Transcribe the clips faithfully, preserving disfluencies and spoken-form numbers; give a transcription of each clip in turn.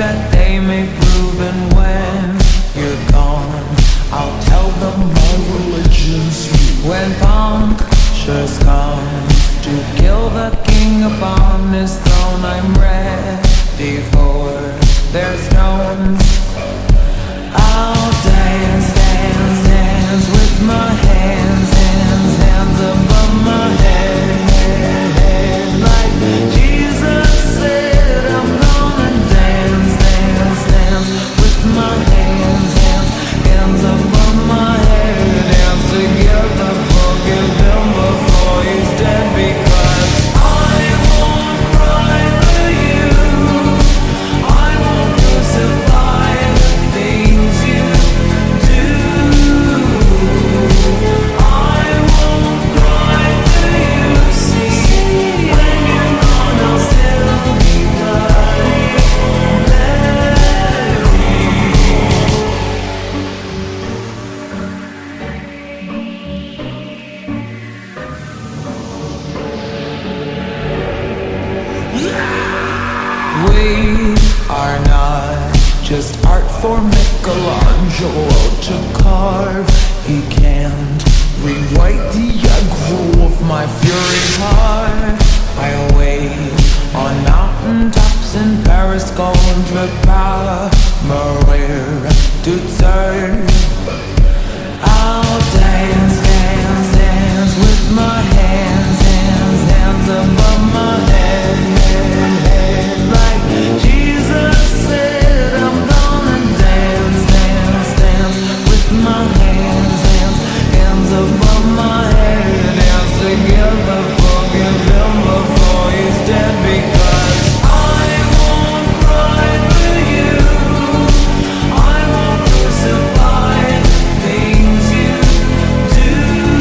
that they may prove, and when you're gone, I'll tell them my religion's you. When punctures come to kill the king upon his throne, I'm ready for their stones. I'll dance, dance, dance with my hands, hands, hands above my head, head, head. Like Jesus said, I'm gonna dance, dance, dance with my hands, hands, hands above my head. Dance together, forgive him before he's dead, because I won't cry for you, I won't crucify the things you do. I won't cry for you, see, when you're gone I'll still be bloody Mary. We are not just art for Michelangelo to carve. He can't rewrite the aggro of my fury heart. I wait on mountaintops in Paris, contre Maria to turn. I'll dance, dance, dance with my hands, hands, hands above my head, head, head. Like Jesus said, I'm gonna dance, dance, dance with my hands, hands, hands above my head. Dance together, forgive him before he's dead, because I won't cry for you, I won't crucify the things you do.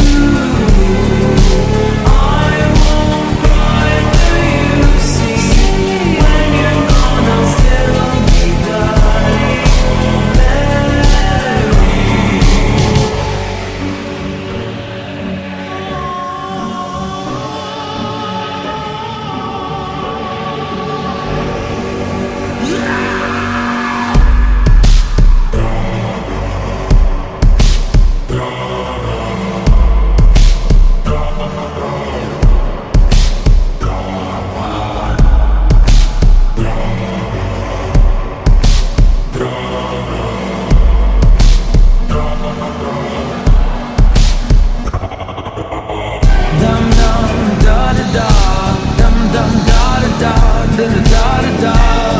I won't cry for you, see, when you're gone I'll still be bloody Mary. Dum dum da da da, dum dum da da da, da da da da.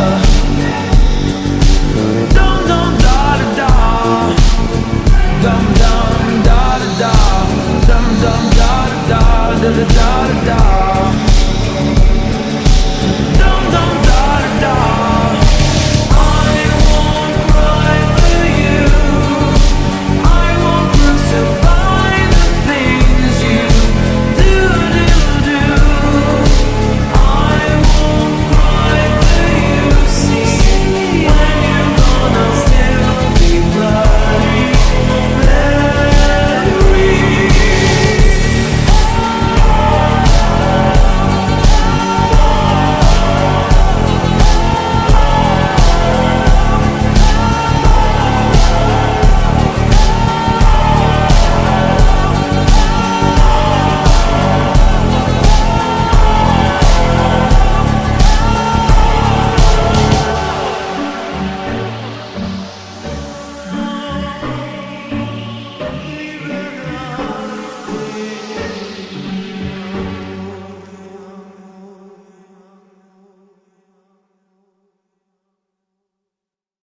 Dum dum da da da, dum dum da da da, dum dum da da da, da da da.